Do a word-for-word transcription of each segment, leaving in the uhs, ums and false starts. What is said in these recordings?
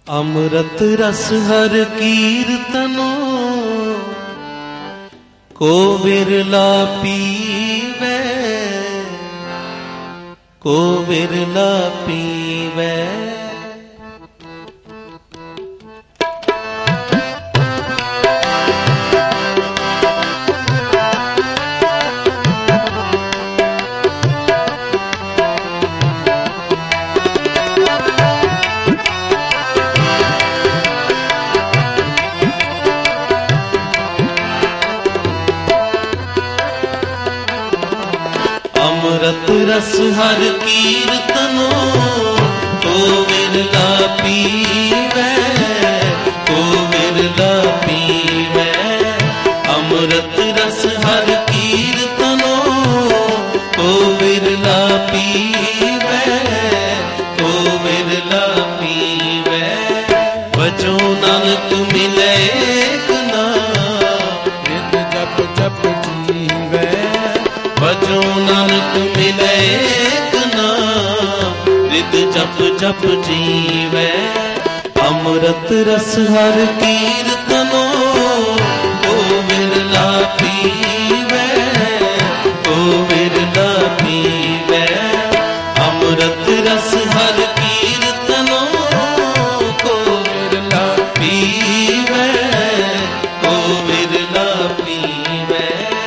अमृत रस हर कीर्तनो को बिरला पीवे, को बिरला पीवे। अमृत रस हर कीर्तनो को बिरला पीवे, को बिरला पीवे। अमृत रस हर कीर्तनो को बिरला पीवे, को बिरला पीवे। बजो नानक मिले एक नाम, नित जप जप जीवे। बजो नानक मिले एक नाम, नित जप जप जीवे। अमृत रस हर कीर्तनो को बिरला पीवे, को बिरला पीवे। अमृत रस हर कीर्तनो को बिरला पीवे, को बिरला पीवे।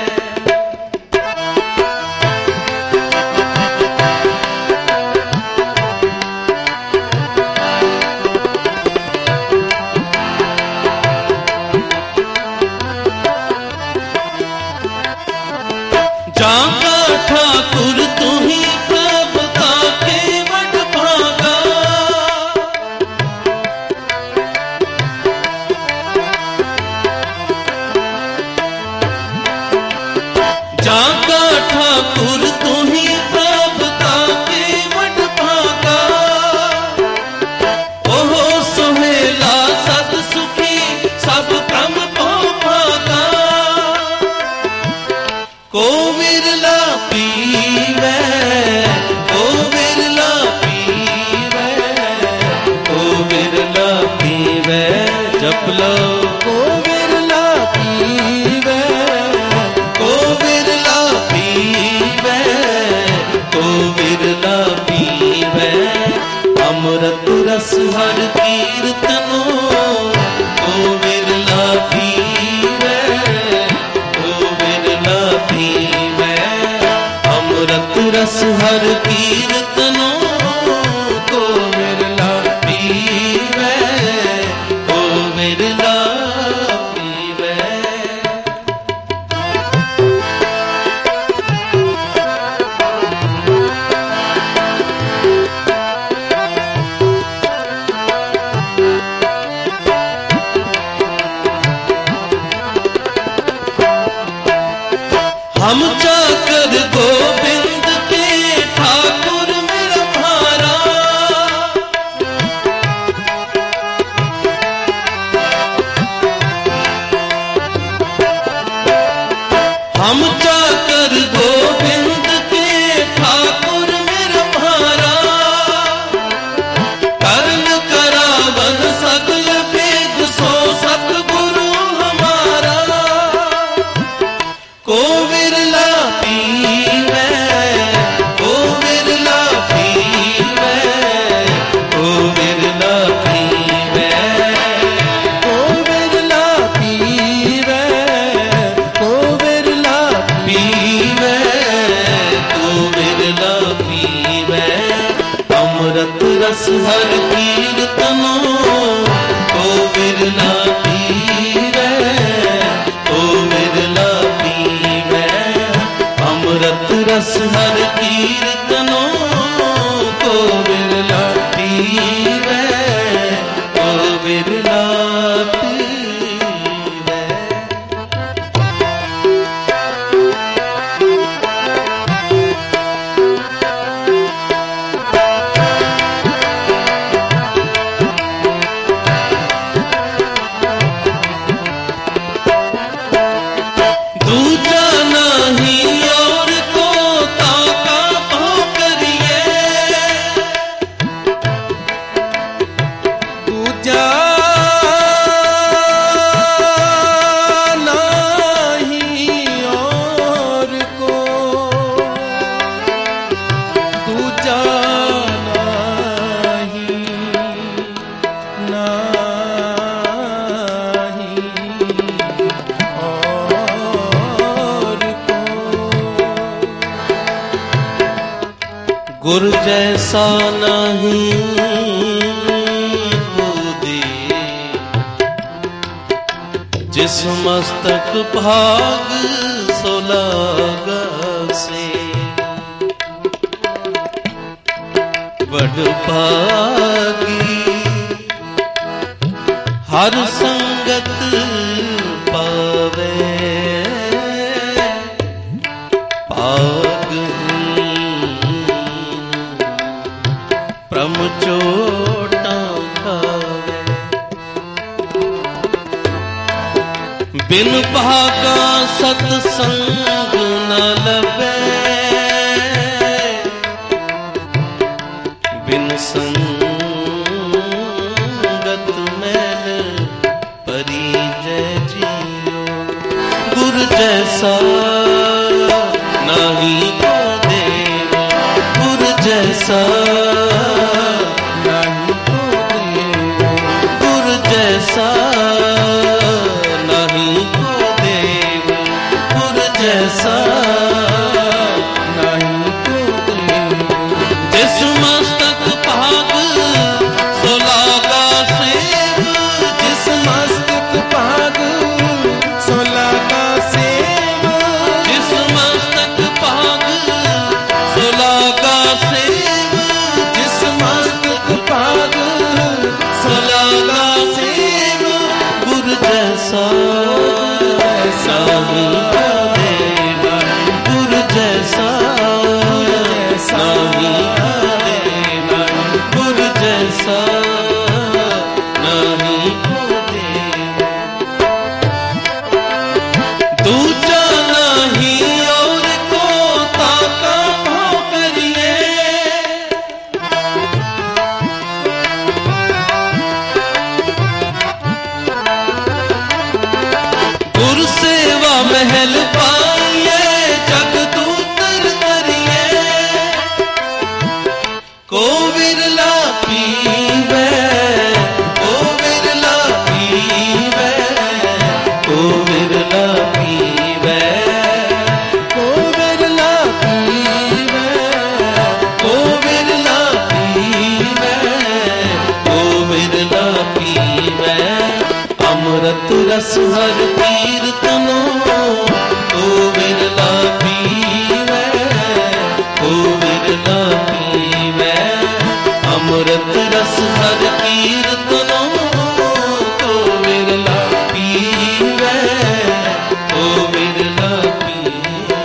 जागा ठाकुर तू ही प्रभ का केवट भागा। जागा ठाकुर तू ही प्रभ का केवट भागा। ओहो सुहेला सद सुखी सब ब्रह्म को भागा। को बिरला पीवे, को बिरला पीवे, को बिरला पीवे। जप लो को बिरला पीवे, को बिरला पीवे, को बिरला पीवे। अमृत रस हर कीर्तनो को बिरला पीवे, को बिरला पीवे। अमृत रस हर कीर्तनो को बिरला पीवे, को बिरला पीवे। गुर जैसा नहीं बूदी, जिस मस्तक भाग सो लागा से। बड़ भागी हर संगत पावे, पाग प्रम चोटा खावे। बिन भागा सतसंग न लभे, बिन संगत मैल परिजय जियो। गुर जैसा नहीं को देव, गुर जैसा नहीं को देव, गुर जैसा नहीं को देव, गुर जैसा नहीं को देव। जिस मस्तक भाग सो लागा सेव, जिस मस्तक भाग सो लागा सेव, जिस मस्तक भाग सो लागा सेव, जिस मस्तक भाग सो लागा सेव। गुर जैसा नहीं को देना, गुर जैसा नहीं को देना, गुर जैसा नहीं को देना। दूजा नहीं और को ताका भाव करिए, गुर सेवा महल पाइए, जग दूतर करिए। को विरला पीवे, को विरला पीवे, को विरला पीवे, को विरला पीवे, को विरला पीवे, को विरला पीवे। अमृत रस हर कीर्तनो, को विरला पीवे, को विरला पीवे। अमृत रस हर कीर्तनो, को विरला पीवे, को विरला पीवे।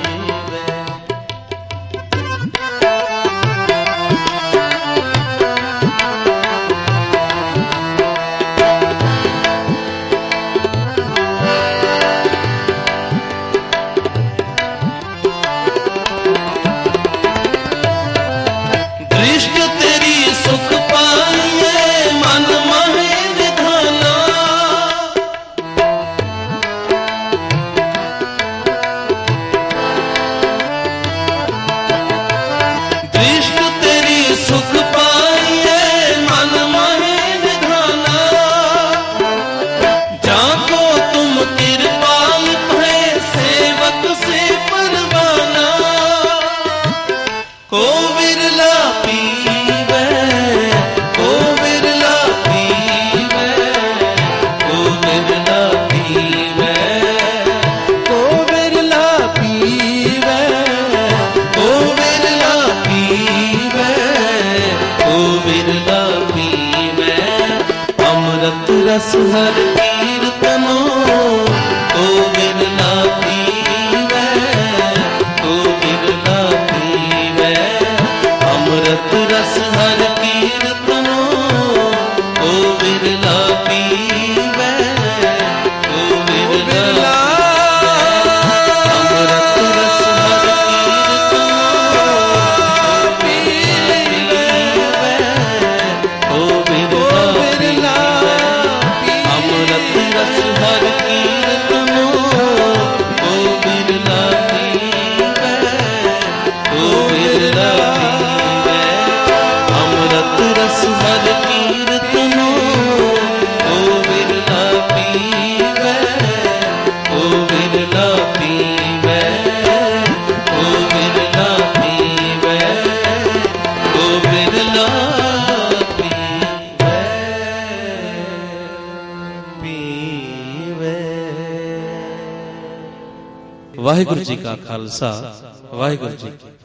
दृष्ट तेरी सुख पाइए, मन माहे निधाना। दृष्ट तेरी सुख पाइए, मन माहे निधाना। जाको तुम कृपाल भय, सेवक से परवाना। को विरला पीवे, को विरला पीवे, को विरला पीवे, को विरला पीवे, को विरला पीवे, को विरला पीवे। अमृत रस हर कीर्तनो, को विरला पीवे, को विरला पीवे। अमृत रस हर कीर्तनो, को विरला पीवे, को विरला। अमृत रस हर कीर्तनो, को विरला पीवे, अमृत रस हर कीर्तनो, को विरला पीवे, को विरला पीवे। अमृत रस हर कीर्तनो, को विरला पीवे, को विरला पीवे, को विरला पीवे। वाहिगुरु जी का खालसा वाहिगुरु जी की